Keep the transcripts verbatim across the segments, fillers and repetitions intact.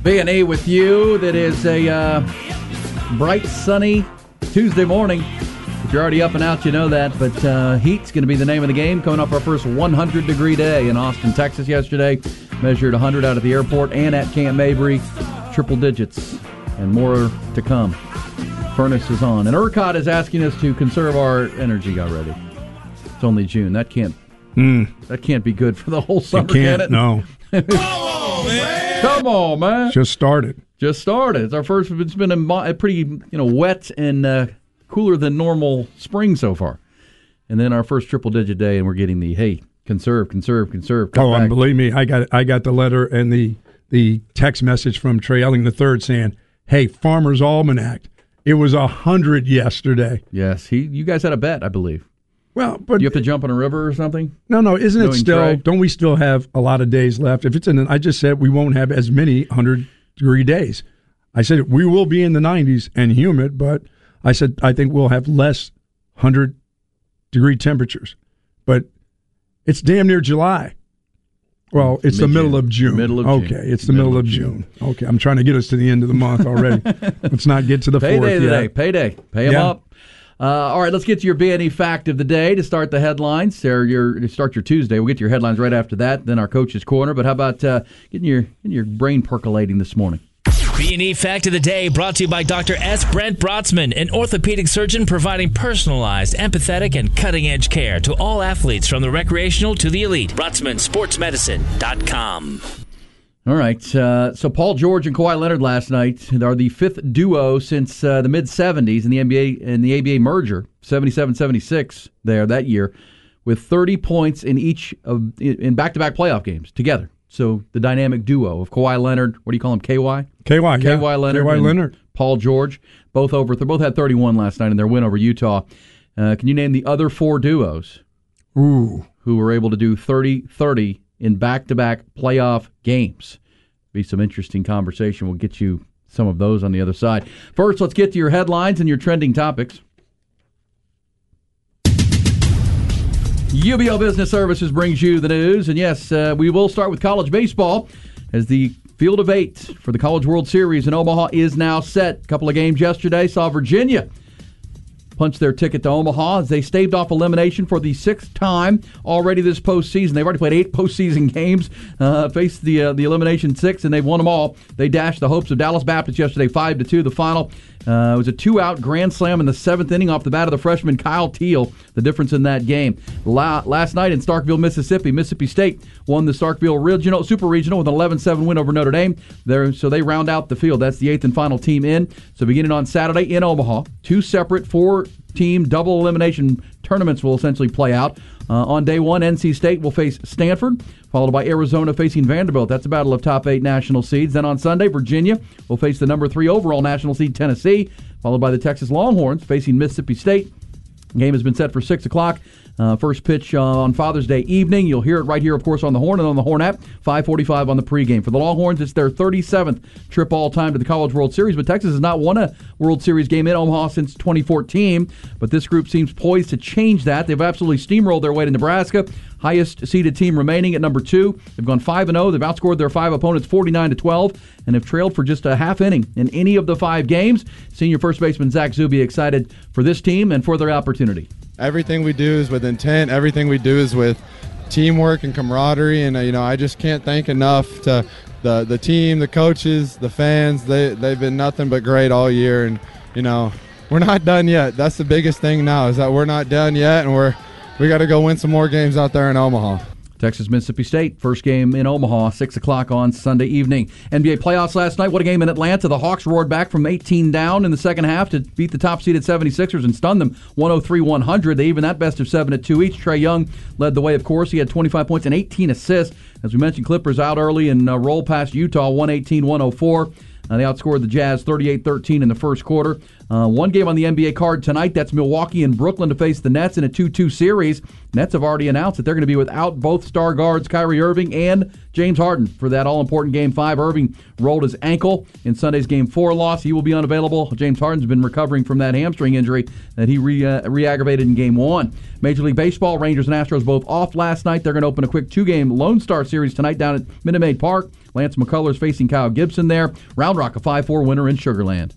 B and E with you. That is a uh, bright, sunny Tuesday morning. If you're already up and out, you know that. But uh, heat's going to be the name of the game. Coming up our first one hundred degree day in Austin, Texas yesterday. Measured one hundred out at the airport and at Camp Mabry. Triple digits and more to come. Furnace is on. And ERCOT is asking us to conserve our energy already. It's only June. That can't mm. that can't be good for the whole summer, it can't, can it? No. Come on, man. Come on, man. Just started. Just started. It's our first. It's been a, a pretty, you know, wet and uh, cooler than normal spring so far. And then our first triple-digit day, and we're getting the, hey, conserve, conserve, conserve. Oh, back. and believe me, I got I got the letter and the the text message from Trey Elling the third saying, hey, Farmer's Almanac, it was one hundred yesterday. Yes. he. You guys had a bet, I believe. Well, but do you have to jump in a river or something? No, no. Isn't it still? Trey? Don't we still have a lot of days left? If it's in, an, I just said we won't have as many hundred degree days. I said we will be in the nineties and humid, but I said I think we'll have less hundred degree temperatures. But it's damn near July. Well, it's Mid-June. the middle of June. Middle of okay, June. it's the middle, middle of June. June. Okay, I'm trying to get us to the end of the month already. Let's not get to the Payday fourth yet. Today. Payday. Pay them yeah. up. Uh, all right, let's get to your B and E fact of the day to start the headlines. Or your to start your Tuesday. We'll get to your headlines right after that. Then our coach's corner. But how about uh, getting your getting your brain percolating this morning? B and E Fact of the Day brought to you by Doctor S. Brent Brotzman, an orthopedic surgeon providing personalized, empathetic, and cutting-edge care to all athletes from the recreational to the elite. Brotzman Sports Medicine dot com. All right, uh, so Paul George and Kawhi Leonard last night are the fifth duo since uh, the mid-seventies in the N B A and the A B A merger, seventy-seven seventy-six there that year, with thirty points in each of in back-to-back playoff games together. So the dynamic duo of Kawhi Leonard, what do you call him, K Y? K Y, K Y yeah. Leonard, K Y Leonard. Paul George, both over. They both had thirty-one last night in their win over Utah. Uh, can you name the other four duos Ooh. who were able to do thirty thirty in back-to-back playoff games? Be some interesting conversation. We'll get you some of those on the other side. First, let's get to your headlines and your trending topics. U B L Business Services brings you the news. And yes, uh, we will start with college baseball as the field of eight for the College World Series in Omaha is now set. A couple of games yesterday saw Virginia punch their ticket to Omaha as they staved off elimination for the sixth time already this postseason. They've already played eight postseason games, uh, faced the uh, the elimination six, and they've won them all. They dashed the hopes of Dallas Baptist yesterday, five to two. The final uh, it was a two-out grand slam in the seventh inning off the bat of the freshman Kyle Teal. The difference in that game. La- last night in Starkville, Mississippi, Mississippi State won the Starkville Regional Super Regional with an eleven seven win over Notre Dame. There, so they round out the field. That's the eighth and final team in. So beginning on Saturday in Omaha, two separate four-team double elimination tournaments will essentially play out. Uh, on day one, N C State will face Stanford, followed by Arizona facing Vanderbilt. That's a battle of top eight national seeds. Then on Sunday, Virginia will face the number three overall national seed Tennessee, followed by the Texas Longhorns facing Mississippi State. The game has been set for six o'clock. Uh, first pitch uh, on Father's Day evening. You'll hear it right here, of course, on the Horn and on the Horn app. five forty-five on the pregame. For the Longhorns, it's their thirty-seventh trip all-time to the College World Series, but Texas has not won a World Series game in Omaha since twenty fourteen. But this group seems poised to change that. They've absolutely steamrolled their way to Nebraska, highest-seeded team remaining at number two. They've gone five and oh. They've outscored their five opponents forty-nine to twelve and have trailed for just a half inning in any of the five games. Senior first baseman Zach Zuby excited for this team and for their opportunity. Everything we do is with intent. Everything we do is with teamwork and camaraderie. And, uh, you know, I just can't thank enough to the the team, the coaches, the fans. They, they've been nothing but great all year. And, you know, we're not done yet. That's the biggest thing now is that we're not done yet, and we're we got to go win some more games out there in Omaha. Texas, Mississippi State, first game in Omaha, six o'clock on Sunday evening. N B A playoffs last night. What a game in Atlanta. The Hawks roared back from eighteen down in the second half to beat the top-seeded seventy-sixers and stun them one oh three one hundred. They even that best of seven at two each. Trae Young led the way, of course. He had twenty-five points and eighteen assists. As we mentioned, Clippers out early and uh, roll past Utah one eighteen one oh four. Uh, they outscored the Jazz thirty-eight thirteen in the first quarter. Uh, one game on the N B A card tonight. That's Milwaukee and Brooklyn to face the Nets in a two two series. Nets have already announced that they're going to be without both star guards Kyrie Irving and James Harden for that all-important Game five. Irving rolled his ankle in Sunday's Game four loss. He will be unavailable. James Harden's been recovering from that hamstring injury that he re, uh, re-aggravated in Game one. Major League Baseball, Rangers and Astros both off last night. They're going to open a quick two-game Lone Star series tonight down at Minute Maid Park. Lance McCullers facing Kyle Gibson there. Round Rock, a five four winner in Sugar Land.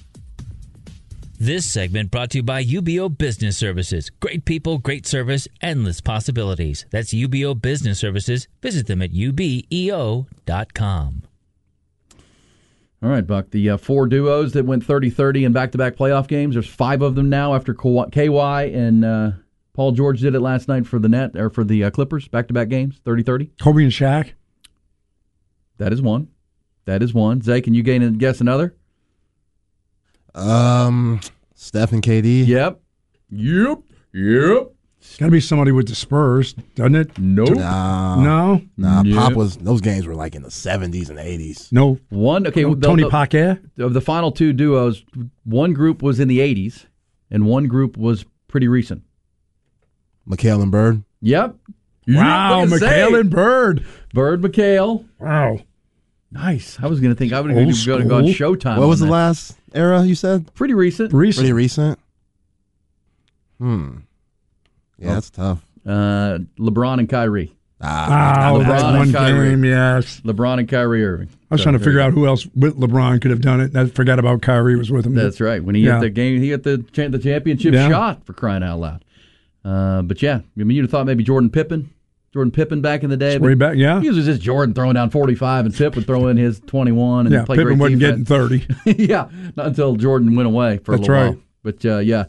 This segment brought to you by U B O Business Services. Great people, great service, endless possibilities. That's U B O Business Services. Visit them at U B E O dot com. All right, Buck. The uh, four duos that went thirty thirty in back-to-back playoff games, there's five of them now after K Y and uh, Paul George did it last night for the net or for the uh, Clippers, back-to-back games, thirty thirty. Kobe and Shaq? That is one. That is one. Zay, can you gain and guess another? Um, Steph and K D. Yep. Yep. Yep. It's got to be somebody with the Spurs, doesn't it? Nope. Nah, No? nah. Yep. Pop was those games were like in the seventies and eighties. No. One. Okay. no the, Tony the, Parker? Of the final two duos, one group was in the eighties, and one group was pretty recent. McHale and Bird. Yep. Wow, Look at McHale Zay. and Bird. Bird McHale. Wow. Nice. I was going to think I would Old have gone on school. Showtime. What was on the that. last era you said? Pretty recent. Recent. Pretty recent. Hmm. Yeah, that's tough. Uh, LeBron and Kyrie. Ah, Oh, LeBron that and one Kyrie. game, yes. LeBron and Kyrie Irving. I was So, trying to there figure you out go. who else with LeBron could have done it. I forgot about Kyrie was with him. That's right. When he Yeah. hit the game, he hit the cha- the championship Yeah. shot, for crying out loud. Uh, but yeah, I mean, you'd have thought maybe Jordan Pippen, Jordan Pippen back in the day. It's way back, yeah. He was just Jordan throwing down forty-five, and Pip would throw in his twenty-one and Yeah, play Pippen great wasn't defense. getting thirty. Yeah, not until Jordan went away for That's a little right. while. But uh, yeah.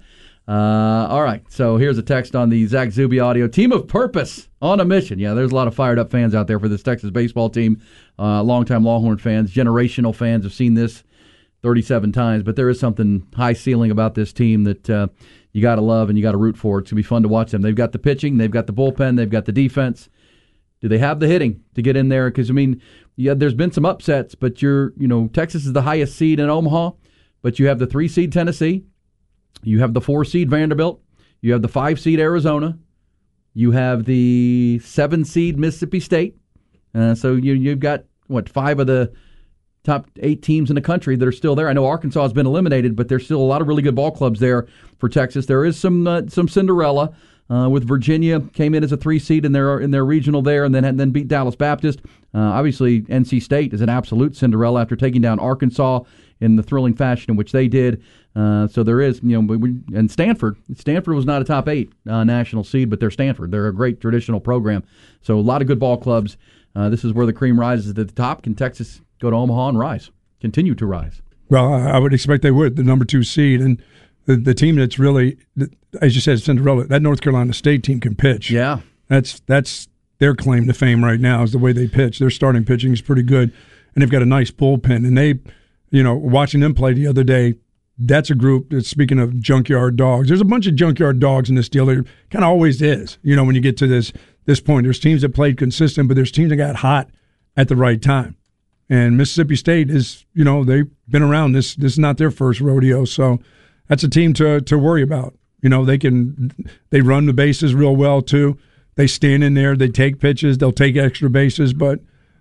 Uh, all right, so here's a text on the Zach Zuby audio. Team of purpose on a mission. Yeah, there's a lot of fired up fans out there for this Texas baseball team. Uh, longtime Longhorn fans, generational fans have seen this thirty-seven times. But there is something high ceiling about this team that uh, you got to love and you got to root for. It's going to be fun to watch them. They've got the pitching, they've got the bullpen, they've got the defense. Do they have the hitting to get in there? Because, I mean, yeah, there's been some upsets, but you're, you know, Texas is the highest seed in Omaha, but you have the three seed Tennessee. You have the four seed Vanderbilt. You have the five seed Arizona. You have the seven seed Mississippi State. Uh, so you, you've got, what, five of the top eight teams in the country that are still there. I know Arkansas has been eliminated, but there's still a lot of really good ball clubs there for Texas. There is some uh, some Cinderella. Uh, with Virginia, came in as a three seed in their in their regional there, and then and then beat Dallas Baptist. Uh, obviously, N C State is an absolute Cinderella after taking down Arkansas in the thrilling fashion in which they did. Uh, so there is, you know, we, and Stanford. Stanford was not a top eight uh, national seed, but they're Stanford. They're a great traditional program. So a lot of good ball clubs. Uh, this is where the cream rises at the top. Can Texas go to Omaha and rise? Continue to rise? Well, I would expect they would, the number two seed. And the, the team that's really, as you said, Cinderella, that North Carolina State team can pitch. Yeah. That's that's their claim to fame right now is the way they pitch. Their starting pitching is pretty good, and they've got a nice bullpen. And they, you know, watching them play the other day, that's a group that's, speaking of junkyard dogs, there's a bunch of junkyard dogs in this deal. There kind of always is. You know, when you get to this this point, there's teams that played consistent, but there's teams that got hot at the right time. And Mississippi State is, you know, they've been around. This this is not their first rodeo, so that's a team to to worry about. You know, they can they run the bases real well too. They stand in there, they take pitches, they'll take extra bases, but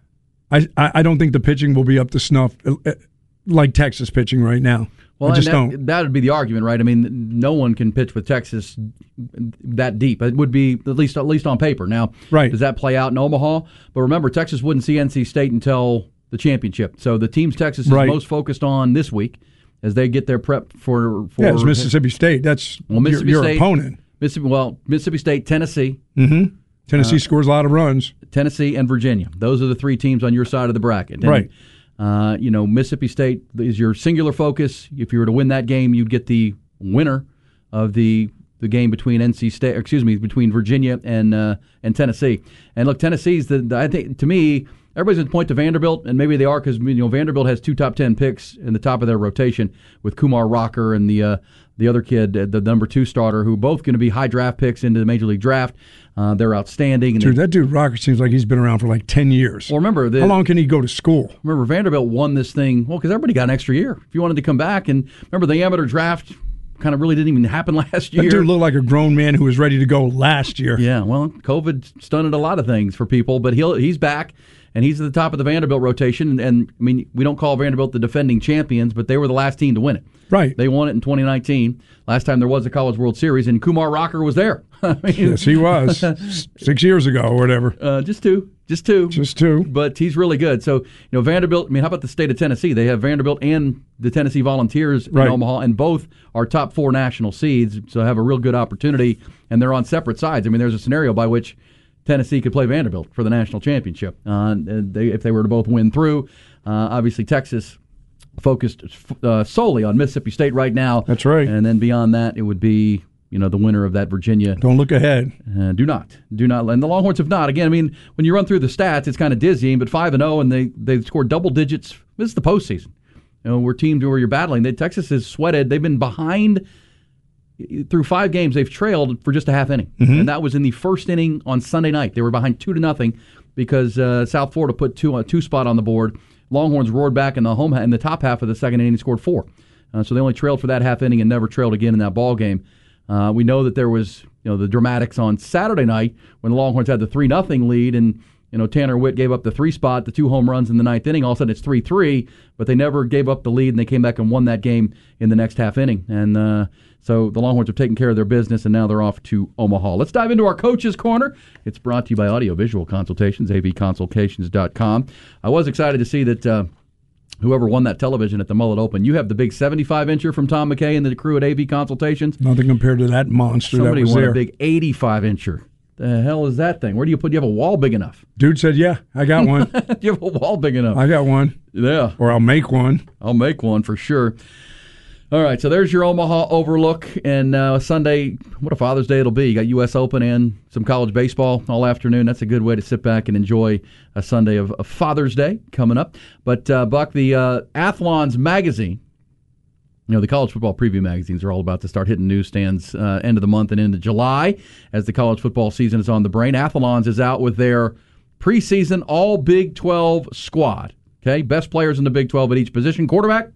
I I, I don't think the pitching will be up to snuff like Texas pitching right now. Well, I just that, don't. That would be the argument, right? I mean, no one can pitch with Texas that deep. It would be at least at least on paper. Now, right. Does that play out in Omaha? But remember, Texas wouldn't see N C State until the championship. So the teams Texas is right. most focused on this week as they get their prep for for yeah, it's Mississippi State. That's well, Mississippi your, your State, opponent. Mississippi, well, Mississippi State, Tennessee. Mm-hmm. Tennessee uh, scores a lot of runs. Tennessee and Virginia. Those are the three teams on your side of the bracket. And, right. Uh, you know, Mississippi State is your singular focus. If you were to win that game, you'd get the winner of the the game between N C State, excuse me, between Virginia and uh, and Tennessee. And look, Tennessee's the, the I think to me everybody's going to point to Vanderbilt, and maybe they are because you know Vanderbilt has two top ten picks in the top of their rotation with Kumar Rocker and the uh, the other kid, the number two starter, who both going to be high draft picks into the Major League Draft. Uh, they're outstanding. And dude, they, that dude Rocker seems like he's been around for like ten years. Well, remember, the, how long can he go to school? Remember, Vanderbilt won this thing, well, because everybody got an extra year. If you wanted to come back, and remember, the amateur draft kind of really didn't even happen last year. That dude looked like a grown man who was ready to go last year. Yeah, well, COVID stunted a lot of things for people, but he'll he's back, and he's at the top of the Vanderbilt rotation. And, and I mean, we don't call Vanderbilt the defending champions, but they were the last team to win it. Right. They won it in twenty nineteen, last time there was a College World Series, and Kumar Rocker was there. I mean, yes, he was. Six years ago or whatever. Uh, just two. Just two. Just two. But he's really good. So, you know, Vanderbilt, I mean, how about the state of Tennessee? They have Vanderbilt and the Tennessee Volunteers in right. Omaha, and both are top four national seeds, so have a real good opportunity, and they're on separate sides. I mean, there's a scenario by which Tennessee could play Vanderbilt for the national championship uh, they, if they were to both win through. Uh, obviously, Texas focused uh, solely on Mississippi State right now. That's right. And then beyond that, it would be, you know, the winner of that Virginia. Don't look ahead. Uh, do not. Do not. And the Longhorns have not. Again, I mean, when you run through the stats, it's kind of dizzying, but five and oh, and they, they scored double digits. This is the postseason. You know, we're teams where you're battling. They, Texas has sweated. They've been behind through five games. They've trailed for just a half inning. Mm-hmm. And that was in the first inning on Sunday night. They were behind two to nothing because uh, South Florida put two, a two spot on the board. Longhorns roared back in the home in the top half of the second inning and scored four. Uh, so they only trailed for that half inning and never trailed again in that ball game. Uh, we know that there was, you know, the dramatics on Saturday night when the Longhorns had the three nothing lead, and you know Tanner Witt gave up the three spot, the two home runs in the ninth inning. All of a sudden it's three three, but they never gave up the lead, and they came back and won that game in the next half inning. And uh, so the Longhorns have taken care of their business, and now they're off to Omaha. Let's dive into our Coach's Corner. It's brought to you by Audio Visual Consultations, A V consultations dot com. I was excited to see that uh, whoever won that television at the Mullet Open, you have the big seventy-five incher from Tom McKay and the crew at A V Consultations. Nothing compared to that monster Somebody that was won there. a big eighty-five incher. The hell is that thing? Where do you put? Do you have a wall big enough? Dude said, "Yeah, I got one. Do you have a wall big enough? I got one. Yeah, or I'll make one. I'll make one for sure." All right, so there's your Omaha overlook, and uh, Sunday, what a Father's Day it'll be. You got U S Open and some college baseball all afternoon. That's a good way to sit back and enjoy a Sunday of, of Father's Day coming up. But, uh, Buck, the uh, Athlons magazine, you know, the college football preview magazines are all about to start hitting newsstands uh, end of the month and into July as the college football season is on the brain. Athlons is out with their preseason all Big twelve squad. Okay, best players in the Big twelve at each position. Quarterback,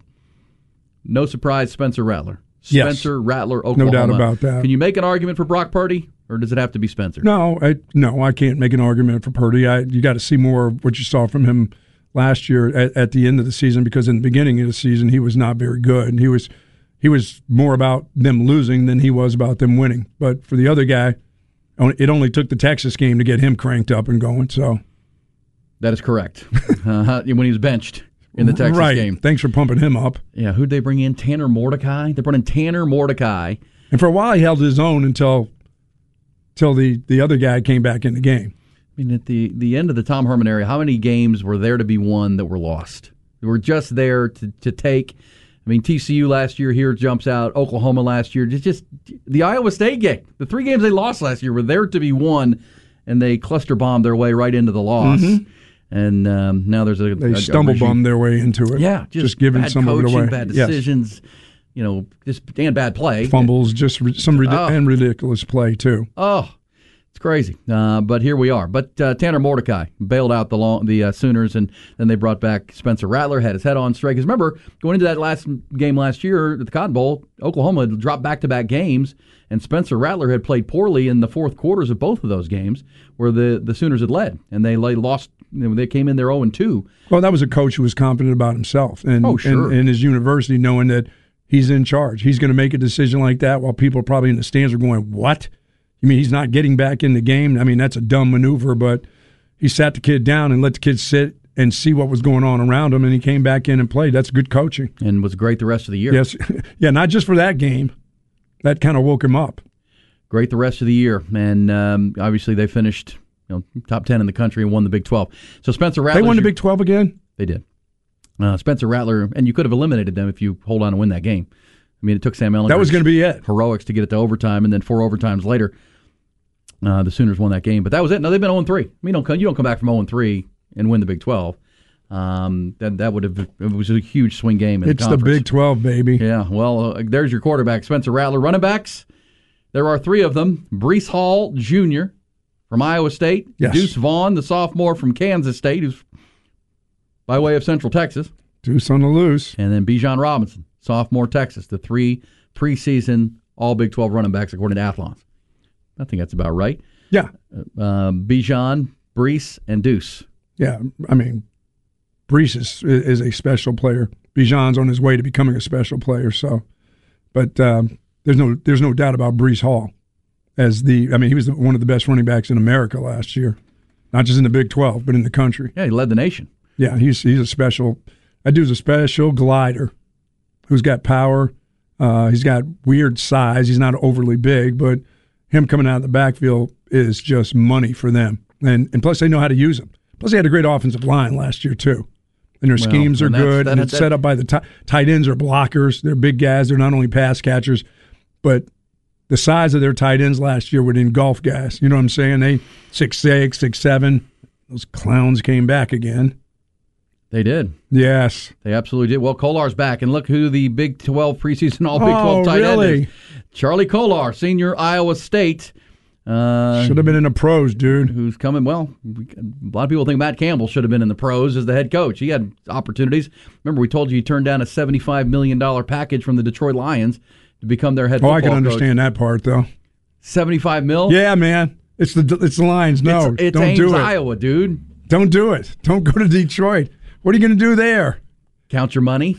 no surprise, Spencer Rattler. Spencer yes. Rattler, Oklahoma. No doubt about that. Can you make an argument for Brock Purdy, or does it have to be Spencer? No, I, no, I can't make an argument for Purdy. I, you got to see more of what you saw from him last year at, at the end of the season, because in the beginning of the season he was not very good. He was he was more about them losing than he was about them winning. But for the other guy, it only took the Texas game to get him cranked up and going. So that is correct. uh, when he was benched in the Texas right. game. Thanks for pumping him up. Yeah, who'd they bring in? Tanner Mordecai? They brought in Tanner Mordecai. And for a while he held his own until until the, the other guy came back in the game. I mean, at the, the end of the Tom Herman era, how many games were there to be won that were lost? They were just there to, to take. I mean, T C U last year here jumps out. Oklahoma last year. It's just the Iowa State game. The three games they lost last year were there to be won, and they cluster bombed their way right into the loss. Mm-hmm. And um, now there's a they a, stumble a bummed their way into it. Yeah, just, just giving bad some coaching, of it away. Bad decisions, yes. you know, just and bad play. Fumbles, just some rid- oh. and ridiculous play too. Oh, it's crazy. Uh, but here we are. But uh, Tanner Mordecai bailed out the long, the uh, Sooners, and then they brought back Spencer Rattler, had his head on straight. Because remember, going into that last game last year at the Cotton Bowl, Oklahoma had dropped back-to-back games, and Spencer Rattler had played poorly in the fourth quarters of both of those games, where the, the Sooners had led, and they lost. You know, they came in there oh and two. Well, that was a coach who was confident about himself and, oh, sure. and, and his university, knowing that he's in charge. He's going to make a decision like that while people probably in the stands are going, what? You mean he's not getting back in the game? I mean, that's a dumb maneuver, but he sat the kid down and let the kid sit and see what was going on around him, and he came back in and played. That's good coaching. And was great the rest of the year. Yes. Yeah, not just for that game. That kind of woke him up. Great the rest of the year. And um, obviously they finished you know, top ten in the country and won the Big twelve. So Spencer Rattler. They won the Big twelve again? They did. Uh, Spencer Rattler, and you could have eliminated them if you hold on and win that game. I mean, it took Sam Ehlinger. That was going to be it. Heroics to get it to overtime, and then four overtimes later, uh, the Sooners won that game. But that was it. No, they've been oh and three. I mean, you don't come, you don't come back from oh and three and win the Big twelve. Um, that that would have it was a huge swing game in It's the the conference. Big twelve, baby. Yeah, well, uh, there's your quarterback, Spencer Rattler. Running backs, there are three of them. Brees Hall Junior from Iowa State. Yes. Deuce Vaughn, the sophomore from Kansas State, who's by way of Central Texas. Deuce on the loose. And then Bijan Robinson, sophomore Texas, the three preseason all Big twelve running backs according to Athlon. I think that's about right. Yeah. Uh, Bijan, Brees, and Deuce. Yeah, I mean, Brees is, is a special player. Bijan's on his way to becoming a special player. So, but um, there's no there's no doubt about Brees Hall as the. I mean, he was the, one of the best running backs in America last year, not just in the Big twelve, but in the country. Yeah, he led the nation. Yeah, he's he's a special. That dude's a special glider, who's got power. Uh, he's got weird size. He's not overly big, but him coming out of the backfield is just money for them. And and plus they know how to use him. Plus they had a great offensive line last year too. And their Well, schemes are and that's- good, that- and it's that- set up by the t- tight ends are blockers. They're big guys. They're not only pass catchers, but the size of their tight ends last year would engulf guys. You know what I'm saying? They six six, six seven. Those clowns came back again. They did. Yes. They absolutely did. Well, Kolar's back, and look who the Big twelve preseason All Big Oh, twelve tight really? end is. Charlie Kolar, senior, Iowa State. Uh, Should have been in the pros, dude. who's coming? Well, a lot of people think Matt Campbell should have been in the pros as the head coach. He had opportunities. Remember, we told you he turned down a seventy-five million dollars package from the Detroit Lions to become their head Oh, football I can coach. understand that part, though. seventy-five mil? Yeah, man. It's the it's the Lions. No, it's, it's don't Ames, do it. Iowa, dude. Don't do it. Don't go to Detroit. What are you going to do there? Count your money.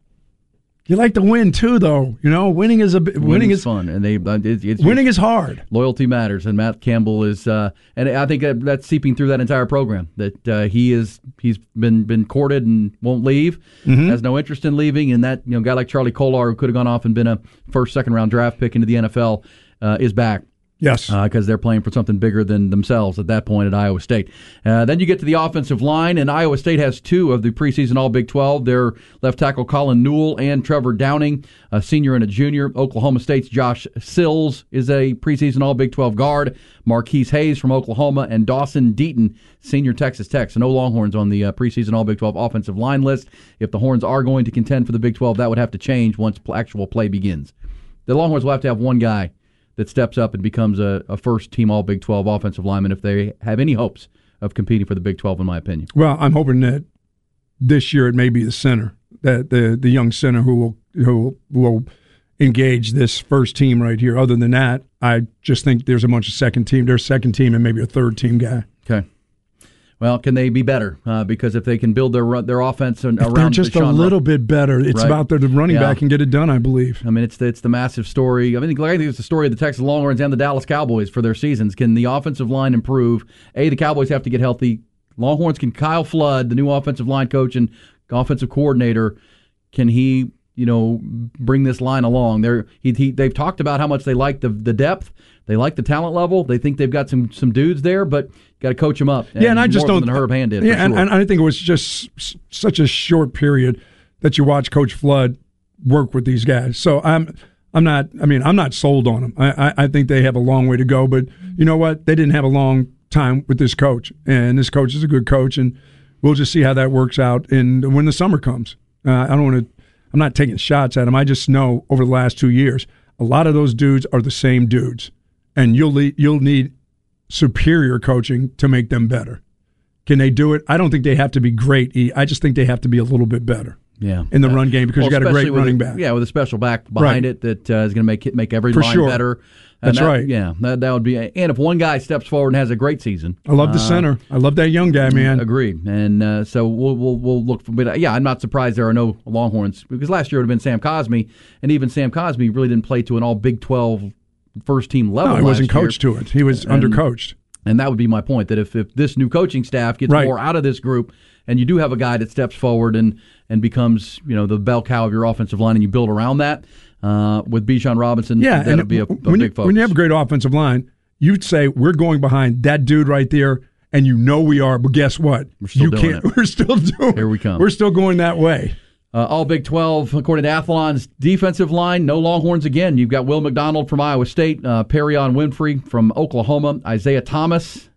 You like to win too, though. You know, winning is a bi- winning Winning's is fun, and they uh, it, it's winning is hard. loyalty matters, and Matt Campbell is, uh, and I think that that's seeping through that entire program. That uh, he is, he's been been courted and won't leave, Mm-hmm. has no interest in leaving, and that you know guy like Charlie Kolar, who could have gone off and been a first, second round draft pick into the N F L, uh, is back. Yes. Because uh, they're playing for something bigger than themselves at that point at Iowa State. Uh, then you get to the offensive line, and Iowa State has two of the preseason All Big twelve. Their left tackle Colin Newell and Trevor Downing, a senior and a junior. Oklahoma State's Josh Sills is a preseason All Big twelve guard. Marquise Hayes from Oklahoma, and Dawson Deaton, senior Texas Tech. So no Longhorns on the uh, preseason All Big twelve offensive line list. If the Horns are going to contend for the Big twelve, that would have to change once pl- actual play begins. The Longhorns will have to have one guy that steps up and becomes a, a first-team All Big twelve offensive lineman if they have any hopes of competing for the Big twelve, in my opinion. Well, I'm hoping that this year it may be the center, that the the young center who will who will engage this first team right here. Other than that, I just think there's a bunch of second team. There's second team and maybe a third team guy. Okay. Well, can they be better? Uh, because if they can build their their offense and If around they're just Deshaun a little Ru- bit better. It's Right. about the running Yeah. back and get it done, I believe. I mean, it's the, it's the massive story. I mean, I think it's the story of the Texas Longhorns and the Dallas Cowboys for their seasons. Can the offensive line improve? A, the Cowboys have to get healthy. Longhorns, can Kyle Flood, the new offensive line coach and offensive coordinator, can he, you know, bring this line along? They're, he, he, they've talked about how much they like the the depth. They like the talent level. They think they've got some some dudes there, but got to coach them up. Yeah, and I just more don't. than Herb Hand did. Yeah, for and, sure. and I think it was just s- such a short period that you watch Coach Flood work with these guys. So I'm, I'm not. I mean, I'm not sold on them. I, I, I think they have a long way to go. But you know what? They didn't have a long time with this coach, and this coach is a good coach, and we'll just see how that works out. And when the summer comes, uh, I don't want to. I'm not taking shots at them. I just know over the last two years, a lot of those dudes are the same dudes, and you'll le- you'll need superior coaching to make them better. Can they do it? I don't think they have to be great. E. I just think they have to be a little bit better yeah. in the run game because Well, you got a especially great with running a- back. Yeah, with a special back behind Right. it that uh, is going to make it make every For line sure. better. That's And that- right. Yeah, that, that would be. And if one guy steps forward and has a great season, I love the uh, center. I love that young guy, man. Agreed. And uh, so we'll, we'll we'll look for. But uh, yeah, I'm not surprised there are no Longhorns because last year it would have been Sam Cosmi, and even Sam Cosmi really didn't play to an All Big twelve first team level. No, he wasn't last year. coached to it. He was And- undercoached. And that would be my point, that if, if this new coaching staff gets Right. more out of this group, and you do have a guy that steps forward and, and becomes, you know, the bell cow of your offensive line, and you build around that, uh, with Bijan Robinson, Yeah, that would and be a, a when, big you, focus. when you have a great offensive line, you'd say we're going behind that dude right there, and you know we are. But guess what? We're still you doing can't. it. We're still doing. Here we come. We're still going that way. Uh, all Big twelve, according to Athlon's defensive line, no Longhorns again. You've got Will McDonald from Iowa State, uh, Perion Winfrey from Oklahoma, Isaiah Thomas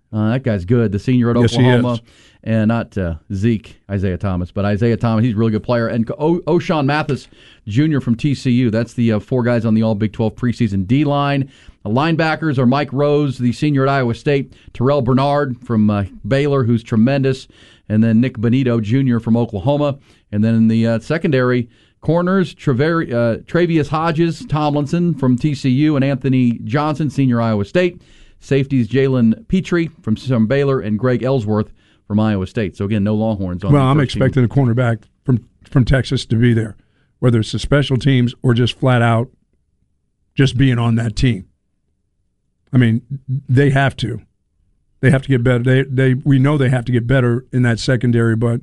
Uh, that guy's good. The senior at Yes, he Oklahoma. is. And not uh, Zeke, Isaiah Thomas, but Isaiah Thomas, he's a really good player. And o- O'Shawn Mathis Junior from T C U. That's the uh, four guys on the All-Big twelve preseason D-line. The linebackers are Mike Rose, the senior at Iowa State, Terrell Bernard from uh, Baylor, who's tremendous, and then Nick Benito Junior from Oklahoma. And then in the uh, secondary, corners, Traver- uh, Travius Hodges Tomlinson from T C U and Anthony Johnson, senior Iowa State. Safeties, Jalen Petrie from, from Baylor and Greg Ellsworth from Iowa State. So, again, no Longhorns on Well, the I'm first expecting team. a cornerback from, from Texas to be there, whether it's the special teams or just flat out just being on that team. I mean, they have to. They have to get better. They they we know they have to get better in that secondary, but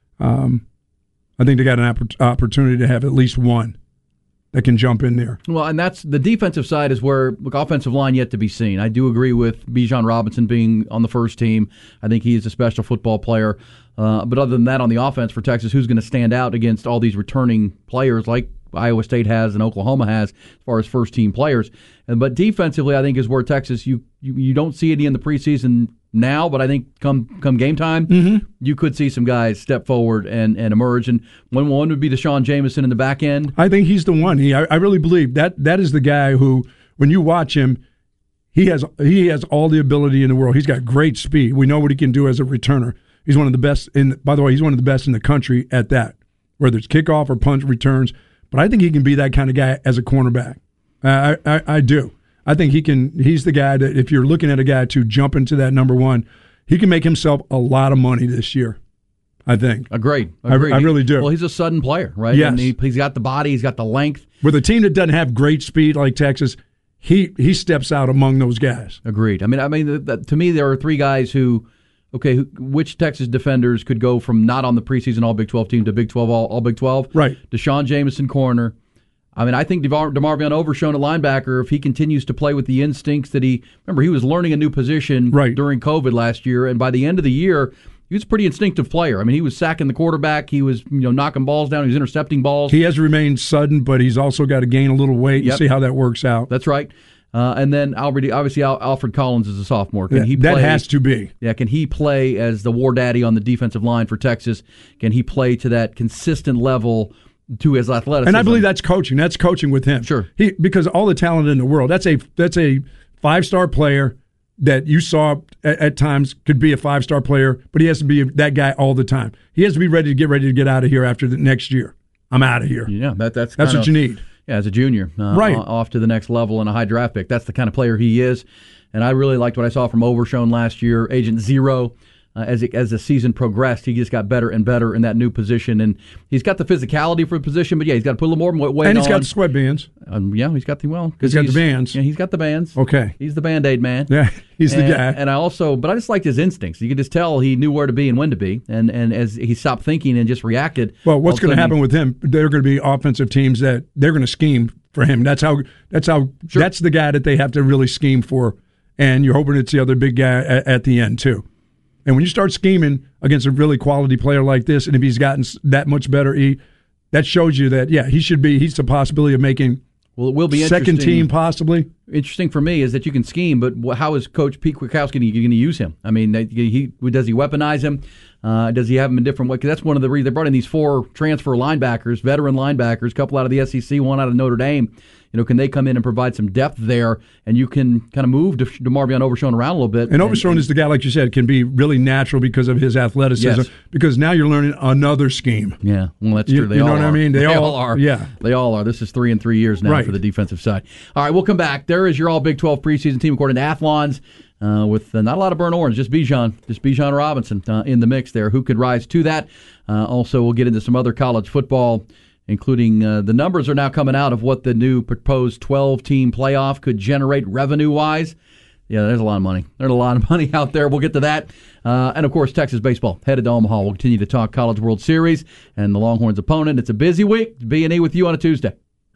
um, I think they got an opp- opportunity to have at least one that can jump in there. Well, and that's the defensive side is where, look, offensive line yet to be seen. I do agree with Bijan Robinson being on the first team. I think he is a special football player. Uh, but other than that, on the offense for Texas, who's going to stand out against all these returning players like Iowa State has and Oklahoma has as far as first-team players? And, but defensively, I think is where Texas, you, you, you don't see any in the preseason now, but I think come come game time, mm-hmm. you could see some guys step forward and, and emerge. And one, one would be Deshaun Jameson in the back end. I think he's the one. He, I, I really believe that that is the guy who, when you watch him, he has he has all the ability in the world. He's got great speed. We know what he can do as a returner. He's one of the best in. By the way, he's one of the best in the country at that, whether it's kickoff or punch returns. But I think he can be that kind of guy as a cornerback. I, I, I do. I think he can. He's the guy that if you're looking at a guy to jump into that number one, he can make himself a lot of money this year. I think. Agreed. Agreed. I, I really do. Well, he's a sudden player, right? Yes. And he, he's got the body. He's got the length. With a team that doesn't have great speed like Texas, he he steps out among those guys. Agreed. I mean, I mean, the, the, to me, there are three guys who, okay, who, which Texas defenders could go from not on the preseason All Big twelve team to Big twelve All, All Big twelve? Right. Deshaun Jameson, corner. I mean, I think DeMar- DeMarvion Overshown at linebacker, if he continues to play with the instincts that he, remember, he was learning a new position right. during COVID last year, and by the end of the year, he was a pretty instinctive player. I mean, he was sacking the quarterback, he was you know knocking balls down, he was intercepting balls. He has remained sudden, but he's also got to gain a little weight Yep. and see how that works out. That's right. Uh, and then Albert, obviously Al- Alfred Collins is a sophomore. Can Yeah, he that play, has to be. Yeah, can he play as the war daddy on the defensive line for Texas? Can he play to that consistent level to his athleticism? And I believe that's coaching. That's coaching with him. Sure. He because all the talent in the world. That's a that's a five-star player that you saw at, at times could be a five-star player, but he has to be that guy all the time. He has to be ready to get ready to get out of here after the next year. I'm out of here. Yeah, that, that's That's kinda, what you need. Yeah, as a junior, uh, Right. off to the next level and a high draft pick. That's the kind of player he is. And I really liked what I saw from Overshown last year, Agent Zero. Uh, as it, as the season progressed, he just got better and better in that new position, and he's got the physicality for the position. But yeah, he's got to put a little more weight And he's on. got the sweatbands. Um, yeah, he's got the well. He's got the bands. Yeah, he's got the bands. Okay. He's the Band-Aid man. Yeah, he's and, the guy. And I also, but I just liked his instincts. You could just tell he knew where to be and when to be. And and as he stopped thinking and just reacted. Well, what's going to happen he, with him? There are going to be offensive teams that they're going to scheme for him. That's how. That's how. Sure. That's the guy that they have to really scheme for. And you're hoping it's the other big guy at, at the end too. And when you start scheming against a really quality player like this, and if he's gotten that much better, he that shows you that yeah, he should be. He's the possibility of making. Well, it will be second interesting. team possibly. Interesting for me is that you can scheme, but how is Coach Pete Kwiatkowski going to use him? I mean, he does he weaponize him? Uh, does he have him in different ways? Because that's one of the reasons they brought in these four transfer linebackers, veteran linebackers, a couple out of the S E C, one out of Notre Dame. You know, can they come in and provide some depth there, and you can kind of move De- DeMarvion Overshown around a little bit? And Overshown and, is the guy, like you said, can be really natural because of his athleticism. Yes. Because now you're learning another scheme. Yeah, well, that's You- true. They you know all what I are. mean? They They, all- all are. yeah. They all are. This is three and three years now Right. for the defensive side. All right, we'll come back. There is your all Big twelve preseason team according to Athlons. Uh, with uh, not a lot of burnt orange, just Bijan, just Bijan Robinson uh, in the mix there. Who could rise to that? Uh, also, we'll get into some other college football, including uh, the numbers are now coming out of what the new proposed twelve-team playoff could generate revenue-wise. Yeah, there's a lot of money. There's a lot of money out there. We'll get to that. Uh, and, of course, Texas baseball headed to Omaha. We'll continue to talk College World Series and the Longhorns' opponent. It's a busy week. B and E with you on a Tuesday.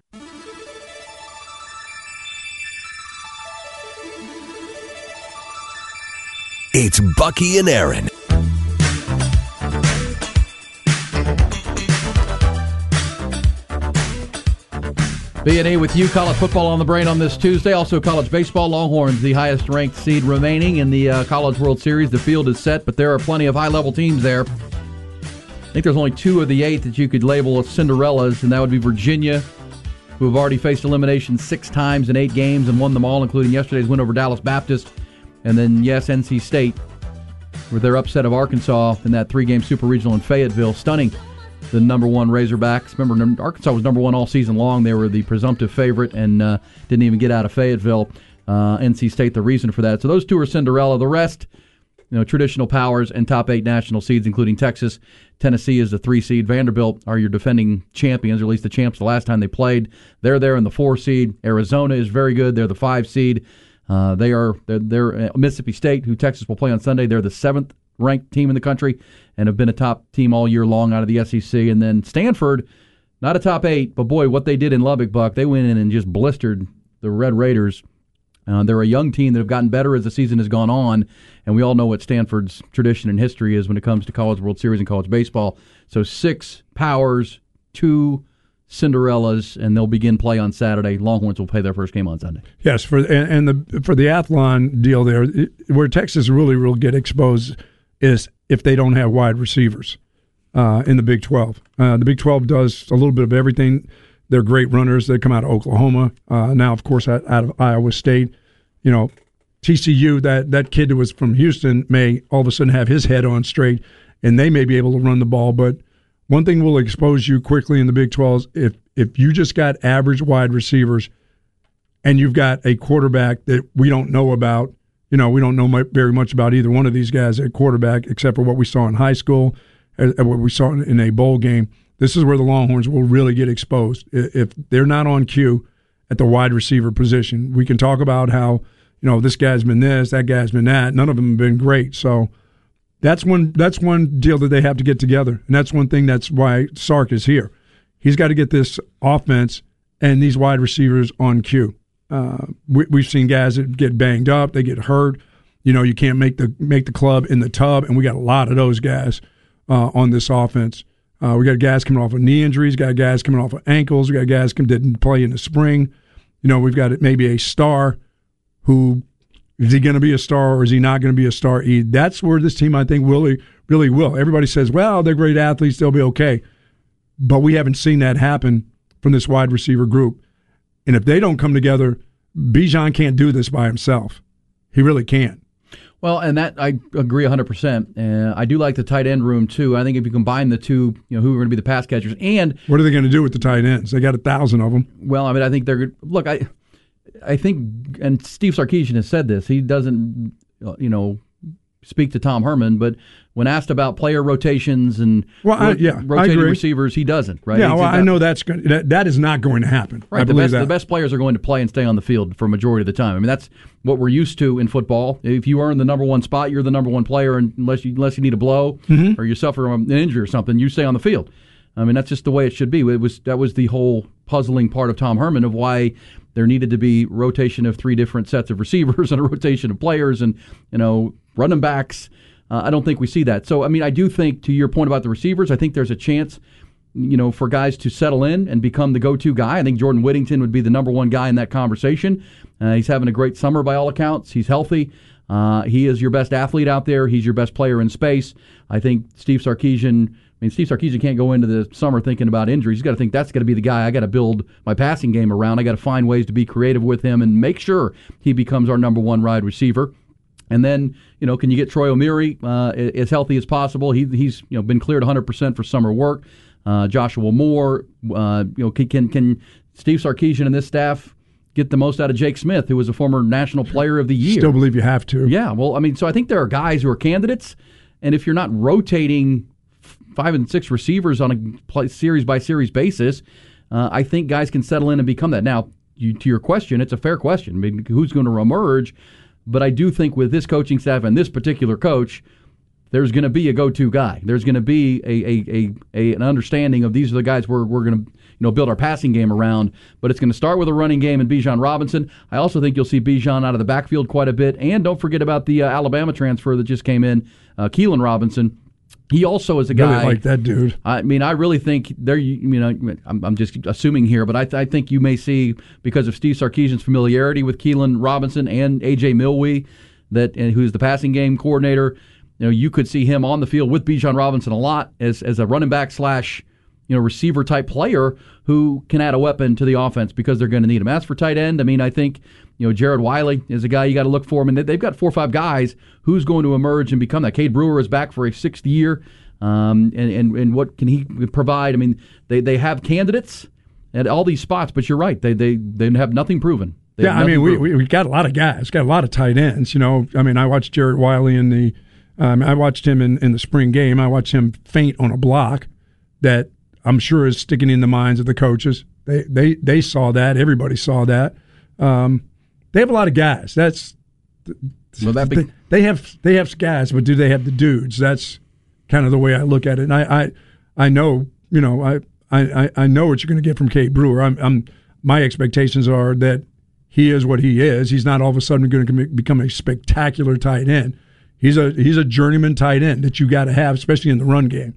It's Bucky and Aaron. B and E with you, college football on the brain on this Tuesday. Also college baseball, Longhorns, the highest ranked seed remaining in the uh, College World Series. The field is set, but there are plenty of high-level teams there. I think there's only two of the eight that you could label as Cinderellas, and that would be Virginia, who have already faced elimination six times in eight games and won them all, including yesterday's win over Dallas Baptist. And then, yes, N C State, with their upset of Arkansas in that three-game Super Regional in Fayetteville, stunning the number one Razorbacks. Remember, Arkansas was number one all season long. They were the presumptive favorite and uh, didn't even get out of Fayetteville. Uh, N C State, the reason for that. So those two are Cinderella. The rest, you know, traditional powers and top eight national seeds, including Texas. Tennessee is the three seed. Vanderbilt are your defending champions, or at least the champs the last time they played. They're there in the four seed. Arizona is very good. They're the five seed. Uh, they are they're, they're uh, Mississippi State, who Texas will play on Sunday. They're the seventh ranked team in the country and have been a top team all year long out of the S E C. And then Stanford, not a top eight, but boy, what they did in Lubbock, Buck, they went in and just blistered the Red Raiders. Uh, they're a young team that have gotten better as the season has gone on, and we all know what Stanford's tradition and history is when it comes to College World Series and college baseball. So six powers, two Cinderellas, and they'll begin play on Saturday. Longhorns will play their first game on Sunday. Yes, for and, and the for the Athlon deal there, it, where Texas really will get exposed is if they don't have wide receivers uh, in the Big twelve. Uh, the Big twelve does a little bit of everything. They're great runners. They come out of Oklahoma. Uh, now, of course, out, out of Iowa State. You know, T C U, that, that kid who was from Houston may all of a sudden have his head on straight, and they may be able to run the ball. But one thing will expose you quickly in the Big twelve is if, if you just got average wide receivers and you've got a quarterback that we don't know about. You know, we don't know my, very much about either one of these guys at quarterback except for what we saw in high school and what we saw in a bowl game. This is where the Longhorns will really get exposed. If they're not on cue at the wide receiver position, we can talk about how, you know, this guy's been this, that guy's been that. None of them have been great. So that's one that's one deal that they have to get together. And that's one thing that's why Sark is here. He's got to get this offense and these wide receivers on cue. Uh, we, we've seen guys that get banged up, they get hurt. You know, you can't make the make the club in the tub, and we got a lot of those guys uh, on this offense. Uh, we got guys coming off of knee injuries, got guys coming off of ankles, we got guys that didn't play in the spring. You know, we've got maybe a star who, is he going to be a star or is he not going to be a star? That's where this team, I think, really, really will. Everybody says, well, they're great athletes, they'll be okay. But we haven't seen that happen from this wide receiver group. And if they don't come together, Bijan can't do this by himself. He really can't. Well, and that I agree one hundred percent. Uh, I do like the tight end room, too. I think if you combine the two, you know, who are going to be the pass catchers. And what are they going to do with the tight ends? They got a thousand of them. Well, I mean, I think they're good. Look, I I think, and Steve Sarkisian has said this, he doesn't, you know, speak to Tom Herman, but when asked about player rotations and well, I, ro- yeah, rotating receivers, he doesn't, right? Yeah, He's well, about, I know that's going, that, that is not going to happen. Right, I the believe best, that. the best players are going to play and stay on the field for a majority of the time. I mean, that's what we're used to in football. If you earn the number one spot, you're the number one player, and unless you unless you need a blow mm-hmm. or you suffer an injury or something, you stay on the field. I mean, that's just the way it should be. It was that was the whole puzzling part of Tom Herman of why there needed to be rotation of three different sets of receivers and a rotation of players and, you know, running backs. Uh, I don't think we see that. So, I mean, I do think, to your point about the receivers, I think there's a chance, you know, for guys to settle in and become the go-to guy. I think Jordan Whittington would be the number one guy in that conversation. Uh, he's having a great summer by all accounts. He's healthy. Uh, he is your best athlete out there. He's your best player in space. I think Steve Sarkisian, I mean, Steve Sarkisian can't go into the summer thinking about injuries. He's got to think that's going to be the guy I got to build my passing game around. I got to find ways to be creative with him and make sure he becomes our number one wide receiver. And then, you know, can you get Troy O'Meary uh, as healthy as possible? He, he's, you know, been cleared one hundred percent for summer work. Uh, Joshua Moore, uh, you know, can, can can Steve Sarkisian and this staff get the most out of Jake Smith, who was a former National Player of the Year? Still believe you have to. Yeah, well, I mean, so I think there are guys who are candidates, and if you're not rotating five and six receivers on a play, series by series basis, uh, I think guys can settle in and become that. Now, you, to your question, it's a fair question. I mean, who's going to emerge? But I do think with this coaching staff and this particular coach, there's going to be a go-to guy. There's going to be a, a, a, a an understanding of these are the guys we're we're going to you know build our passing game around. But it's going to start with a running game and Bijan Robinson. I also think you'll see Bijan out of the backfield quite a bit. And don't forget about the uh, Alabama transfer that just came in, uh, Keelan Robinson. he also is a Really guy. like that dude. I mean, I really think there. You know, I'm, I'm just assuming here, but I, th- I think you may see, because of Steve Sarkisian's familiarity with Keelan Robinson and A J Milwee, that and who's the passing game coordinator. You know, you could see him on the field with Bijan Robinson a lot as as a running back slash, you know, receiver type player who can add a weapon to the offense because they're going to need him. As for tight end, I mean, I think, you know, Jared Wiley is a guy you got to look for. I mean, they've got four or five guys who's going to emerge and become that. Cade Brewer is back for a sixth year, um, and, and and what can he provide? I mean, they, they have candidates at all these spots, but you're right, they they they have nothing proven. They Yeah, I mean, we, we we got a lot of guys, got a lot of tight ends. You know, I mean, I watched Jared Wiley in the, um, I watched him in, in the spring game. I watched him feint on a block that I'm sure is sticking in the minds of the coaches. They they they saw that. Everybody saw that. Um, they have a lot of guys. That's Will that be- they, they have they have guys, but do they have the dudes? That's kind of the way I look at it. And I I, I know you know I, I, I know what you're going to get from Cade Brewer. I'm, I'm my expectations are that he is what he is. He's not all of a sudden going to become a spectacular tight end. He's a he's a journeyman tight end that you got to have, especially in the run game.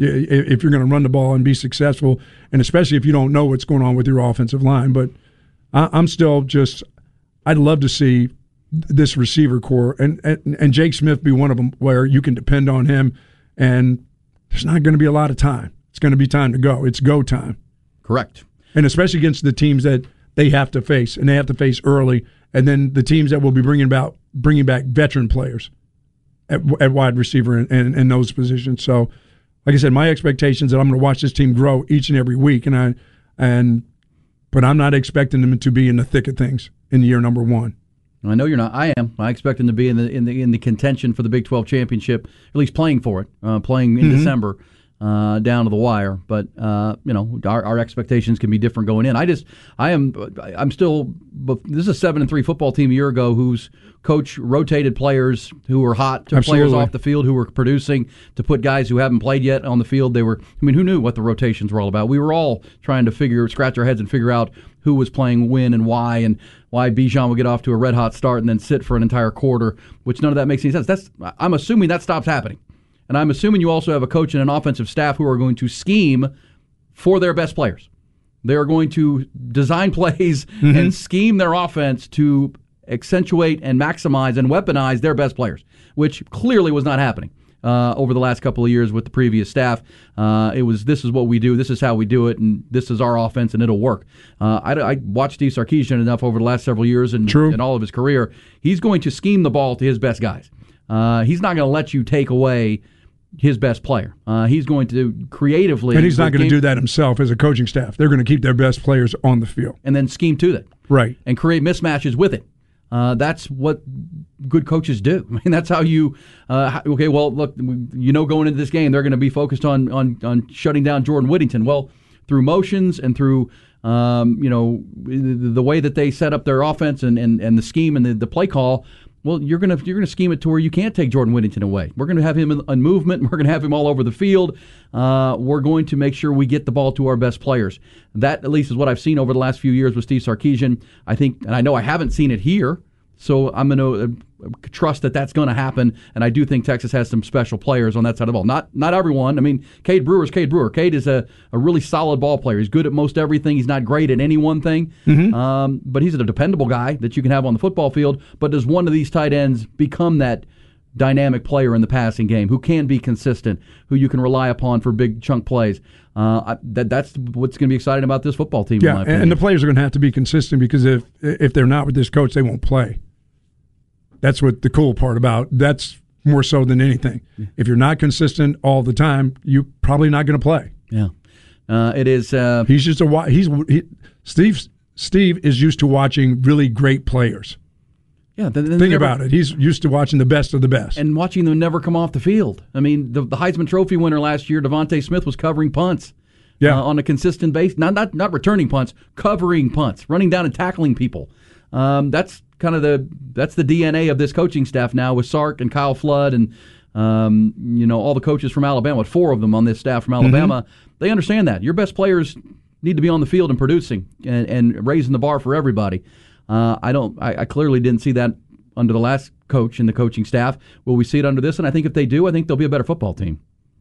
If you're going to run the ball and be successful, and especially if you don't know what's going on with your offensive line. But I'm still just, I'd love to see this receiver core and, and, and Jake Smith be one of them where you can depend on him, and there's not going to be a lot of time. It's going to be time to go. It's go time. Correct. And especially against the teams that they have to face, and they have to face early, and then the teams that will be bringing about bringing back veteran players at, at wide receiver and, and, and those positions. So, like I said, my expectations that I'm going to watch this team grow each and every week, and I and but I'm not expecting them to be in the thick of things in year number one. I know you're not. I am. I expect them to be in the in the in the contention for the Big twelve championship, at least playing for it, uh, playing in mm-hmm. December. Uh, down to the wire, but uh, you know our, our expectations can be different going in. I just, I am, I'm still. This is a seven and three football team a year ago whose coach rotated players who were hot, took Absolutely. players off the field who were producing to put guys who haven't played yet on the field. They were, I mean, who knew what the rotations were all about? We were all trying to figure, scratch our heads and figure out who was playing when and why, and why Bijan would get off to a red hot start and then sit for an entire quarter. Which none of that makes any sense. That's, I'm assuming that stops happening. And I'm assuming you also have a coach and an offensive staff who are going to scheme for their best players. They are going to design plays mm-hmm. and scheme their offense to accentuate and maximize and weaponize their best players, which clearly was not happening uh, over the last couple of years with the previous staff. Uh, it was, this is what we do, this is how we do it, and this is our offense, and it'll work. Uh, I, I watched Steve Sarkisian enough over the last several years and, and all of his career. He's going to scheme the ball to his best guys. Uh, he's not going to let you take away his best player. Uh, he's going to creatively... And he's not going to do that himself as a coaching staff. They're going to keep their best players on the field. And then scheme to that. Right. And create mismatches with it. Uh, that's what good coaches do. I mean, that's how you... Uh, okay, well, look, you know going into this game, they're going to be focused on, on, on shutting down Jordan Whittington. Well, through motions and through... Um, you know, the way that they set up their offense and, and, and the scheme and the, the play call... Well, you're gonna you're gonna scheme it to where you can't take Jordan Whittington away. We're gonna have him in, in movement. We're gonna have him all over the field. Uh, we're going to make sure we get the ball to our best players. That at least is what I've seen over the last few years with Steve Sarkisian. I think, and I know I haven't seen it here, so I'm gonna uh, trust that that's going to happen. And I do think Texas has some special players on that side of the ball. Not not everyone. I mean, Cade Brewer is Cade Brewer. Cade is a, a really solid ball player. He's good at most everything. He's not great at any one thing, mm-hmm. um, but he's a dependable guy that you can have on the football field. But does one of these tight ends become that dynamic player in the passing game who can be consistent, who you can rely upon for big chunk plays? Uh, I, that that's what's going to be exciting about this football team. Yeah, in my opinion. And the players are going to have to be consistent because if if they're not with this coach, they won't play. That's what the cool part about. That's more so than anything. If you're not consistent all the time, you're probably not going to play. Yeah, uh, it is. Uh, he's just a he's he, Steve. Steve is used to watching really great players. Yeah, then, then think never, about it. He's used to watching the best of the best and watching them never come off the field. I mean, the, the Heisman Trophy winner last year, Devontae Smith, was covering punts. Yeah. Uh, on a consistent basis, not not not returning punts, covering punts, running down and tackling people. Um, that's kind of the that's the D N A of this coaching staff now with Sark and Kyle Flood and um, you know all the coaches from Alabama. With four of them on this staff from Alabama, mm-hmm. they understand that your best players need to be on the field and producing and, and raising the bar for everybody. Uh, I don't. I, I clearly didn't see that under the last coach and the coaching staff. Will we see it under this? And I think if they do, I think they'll be a better football team.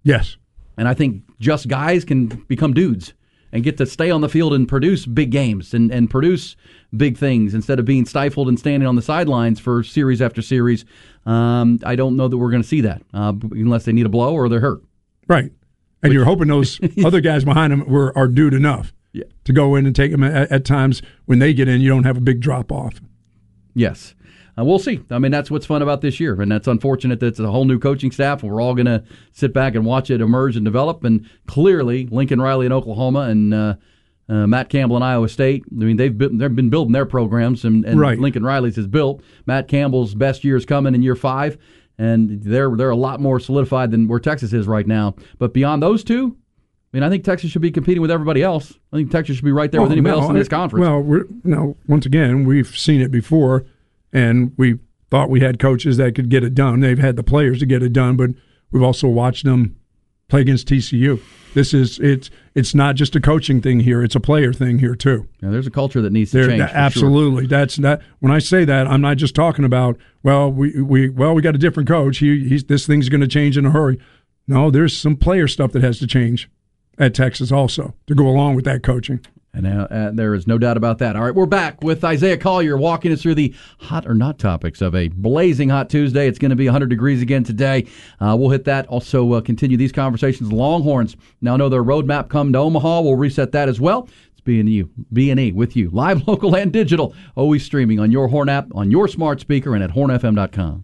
Yes. And I think just guys can become dudes and get to stay on the field and produce big games and, and produce big things instead of being stifled and standing on the sidelines for series after series. Um, I don't know that we're going to see that uh, unless they need a blow or they're hurt. Right. And Which, you're hoping those other guys behind them were, are dude enough yeah. to go in and take them at, at times when they get in, you don't have a big drop-off. Yes. Uh, we'll see. I mean, that's what's fun about this year, and that's unfortunate that it's a whole new coaching staff, and we're all going to sit back and watch it emerge and develop. And clearly, Lincoln Riley in Oklahoma and uh, uh, Matt Campbell in Iowa State, I mean, they've been, they've been building their programs, and, and right. Lincoln Riley's has built. Matt Campbell's best year is coming in year five, and they're they're a lot more solidified than where Texas is right now. But beyond those two, I mean, I think Texas should be competing with everybody else. I think Texas should be right there well, with anybody no, else in this conference. Well, we're, no, once again, we've seen it before, and we thought we had coaches that could get it done. They've had the players to get it done, but we've also watched them play against T C U. This is it's it's not just a coaching thing here; it's a player thing here too. Yeah, there's a culture that needs to there, change. That, absolutely, sure. that's that. When I say that, I'm not just talking about well, we we well we got a different coach. He he's this thing's going to change in a hurry. No, there's some player stuff that has to change at Texas also to go along with that coaching. And uh, uh, there is no doubt about that. All right, we're back with Isaiah Collier walking us through the hot or not topics of a blazing hot Tuesday. It's going to be one hundred degrees again today. Uh, we'll hit that. Also uh, continue these conversations. Longhorns now know their roadmap come to Omaha. We'll reset that as well. It's B and E, B and E with you. Live, local, and digital. Always streaming on your Horn app, on your smart speaker, and at horn f m dot com.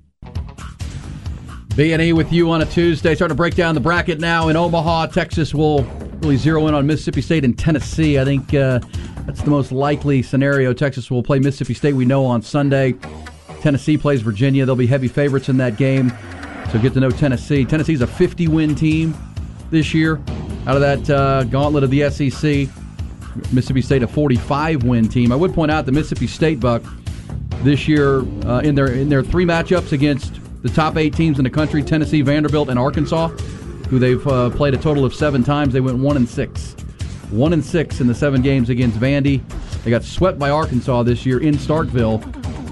B and E with you on a Tuesday. Starting to break down the bracket now in Omaha. Texas will really zero in on Mississippi State and Tennessee. I think uh, that's the most likely scenario. Texas will play Mississippi State, we know, on Sunday. Tennessee plays Virginia. They'll be heavy favorites in that game. So get to know Tennessee. Tennessee's a fifty-win team this year. Out of that uh, gauntlet of the S E C, Mississippi State a forty-five-win team. I would point out that Mississippi State, Buck, this year uh, in their in their three matchups against the top eight teams in the country, Tennessee, Vanderbilt, and Arkansas, who they've uh, played a total of seven times. They went one and six, one and six in the seven games against Vandy. They got swept by Arkansas this year in Starkville,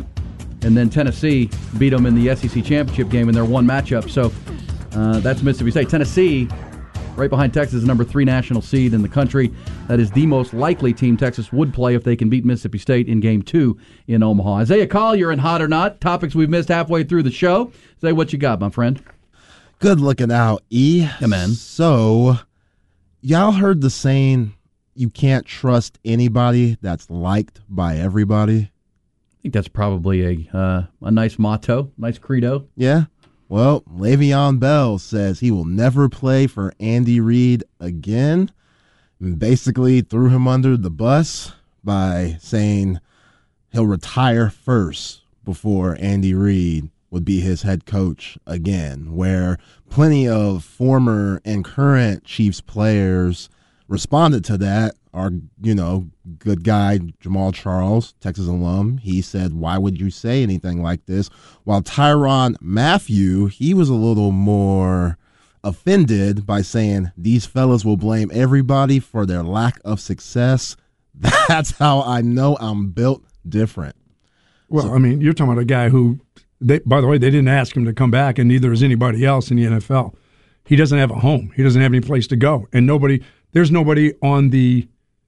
and then Tennessee beat them in the S E C championship game in their one matchup. So uh, that's Mississippi State. Tennessee, right behind Texas, number three national seed in the country. That is the most likely team Texas would play if they can beat Mississippi State in game two in Omaha. Isaiah Collier in Hot or Not, topics we've missed halfway through the show. Say what you got, my friend. Good looking out, E. Yeah, man. So, y'all heard the saying, you can't trust anybody that's liked by everybody? I think that's probably a uh, a nice motto, nice credo. Yeah? Well, Le'Veon Bell says he will never play for Andy Reid again, and basically threw him under the bus by saying he'll retire first before Andy Reid would be his head coach again, where plenty of former and current Chiefs players responded to that. Our, you know, good guy, Jamal Charles, Texas alum, he said, why would you say anything like this? While Tyrann Mathieu, he was a little more offended by saying, these fellas will blame everybody for their lack of success. That's how I know I'm built different. Well, So- I mean, you're talking about a guy who, they, by the way, they didn't ask him to come back, and neither is anybody else in the N F L. He doesn't have a home. He doesn't have any place to go. And nobody, there's nobody on the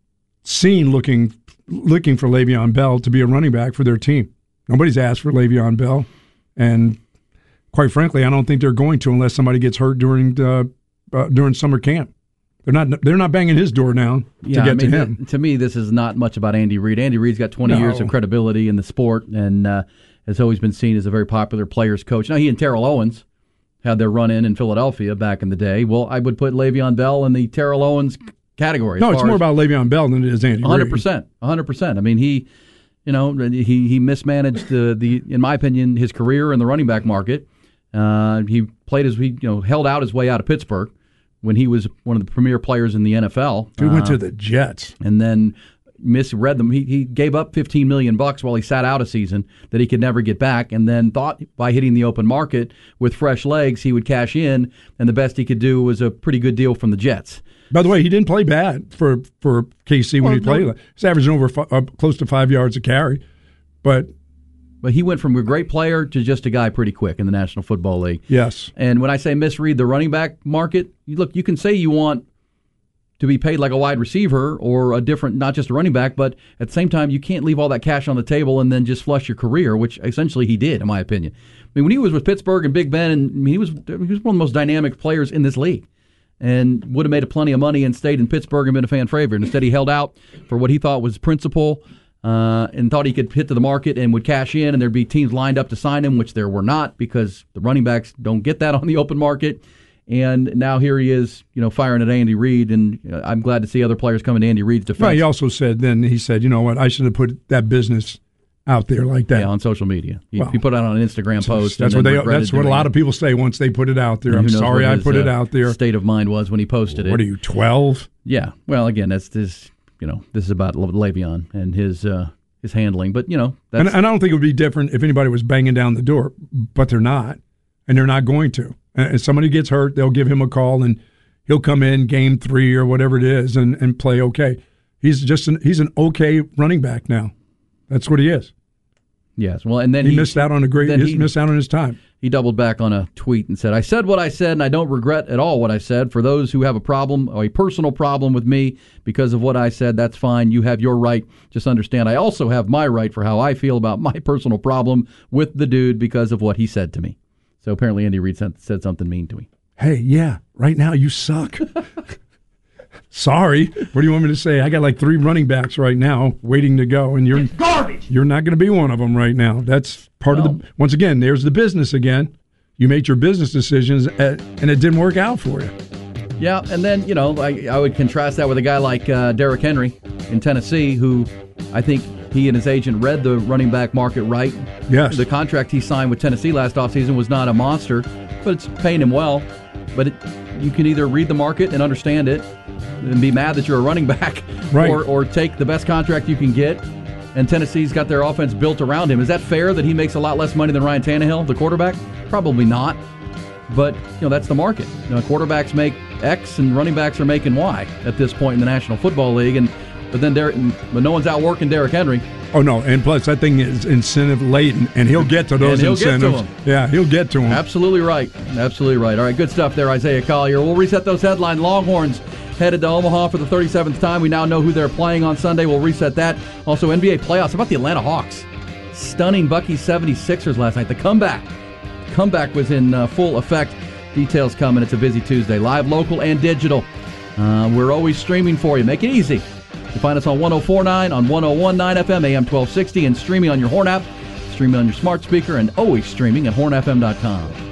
scene looking looking for Le'Veon Bell to be a running back for their team. Nobody's asked for Le'Veon Bell. And quite frankly, I don't think they're going to unless somebody gets hurt during uh, uh, during summer camp. They're not they're not banging his door down Yeah, to get I mean, to him. th- to me, this is not much about Andy Reid. Andy Reid's got twenty No. years of credibility in the sport and uh, has always been seen as a very popular players coach. Now, he and Terrell Owens had their run-in in Philadelphia back in the day. Well, I would put Le'Veon Bell in the Terrell Owens category. as No, it's far more as- about Le'Veon Bell than it is Andy Reid. one hundred percent. one hundred percent. I mean, he, you know, he he mismanaged the, the in my opinion, his career in the running back market. Uh, he played his, he you know, held out his way out of Pittsburgh when he was one of the premier players in the N F L. He went Uh, to the Jets. and then misread them. He he gave up fifteen million bucks while he sat out a season that he could never get back, and then thought by hitting the open market with fresh legs he would cash in, and the best he could do was a pretty good deal from the Jets. By the way, he didn't play bad for, for K C when Well, he played. no. He's averaging over fi- uh, close to five yards a carry. But But he went from a great player to just a guy pretty quick in the National Football League. Yes. And when I say misread the running back market, you look, you can say you want to be paid like a wide receiver or a different, not just a running back, but at the same time, you can't leave all that cash on the table and then just flush your career, which essentially he did, in my opinion. I mean, when he was with Pittsburgh and Big Ben, and I mean, he was he was one of the most dynamic players in this league, and would have made a plenty of money and stayed in Pittsburgh and been a fan favorite. Instead, he held out for what he thought was principle. Uh, and thought he could hit to the market and would cash in, and there'd be teams lined up to sign him, which there were not because the running backs don't get that on the open market. And now here he is, you know, firing at Andy Reid, and uh, I'm glad to see other players coming to Andy Reid's defense. Right. He also said then he said, you know what, I should have put that business out there like that. Yeah, on social media. He, well, he put it on an Instagram post. That's what they. That's what a lot of people say once they put it out there. I'm sorry I put uh, it out there. State of mind was when he posted it. What are you, twelve? Yeah. Well, again, that's this. You know, this is about Le'Veon and his. Uh, his handling, but you know, that's... And, and I don't think it would be different if anybody was banging down the door, but they're not, and they're not going to. And if somebody gets hurt, they'll give him a call, and he'll come in game three or whatever it is and, and play okay. He's just an, he's an okay running back now. That's what he is. Yes, well, and then he, he missed out on a great. He missed out on his time. He doubled back on a tweet and said, "I said what I said, and I don't regret at all what I said. For those who have a problem, or a personal problem with me because of what I said, that's fine. You have your right. Just understand, I also have my right for how I feel about my personal problem with the dude because of what he said to me." So apparently, Andy Reid said, said something mean to me. Hey, yeah, right now you suck. Sorry. What do you want me to say? I got like three running backs right now waiting to go, and you're it's garbage. You're not going to be one of them right now. That's part no. of the. Once again, there's the business again. You made your business decisions, at, and it didn't work out for you. Yeah, and then you know I, I would contrast that with a guy like uh, Derrick Henry in Tennessee, who I think he and his agent read the running back market right. Yes. The contract he signed with Tennessee last offseason was not a monster, but it's paying him well. But it, you can either read the market and understand it and be mad that you're a running back, right. or or take the best contract you can get. And Tennessee's got their offense built around him. Is that fair that he makes a lot less money than Ryan Tannehill, the quarterback? Probably not. But, you know, that's the market. You know, quarterbacks make X and running backs are making Y at this point in the National Football League. And but then Derrick, but no one's outworking Derrick Henry. Oh, no. And plus, that thing is incentive laden, and he'll get to those and he'll incentives. Get to them. Yeah, he'll get to them. Absolutely right. Absolutely right. All right, good stuff there, Isaiah Collier. We'll reset those headlines. Longhorns headed to Omaha for the thirty-seventh time. We now know who they're playing on Sunday. We'll reset that. Also, N B A playoffs. How about the Atlanta Hawks? Stunning Bucky seventy-sixers last night. The comeback. Comeback was in uh, full effect. Details coming. It's a busy Tuesday. Live, local, and digital. Uh, we're always streaming for you. Make it easy. You find us on one oh four point nine, on one oh one point nine F M, A M twelve sixty, and streaming on your Horn app, streaming on your smart speaker, and always streaming at horn f m dot com.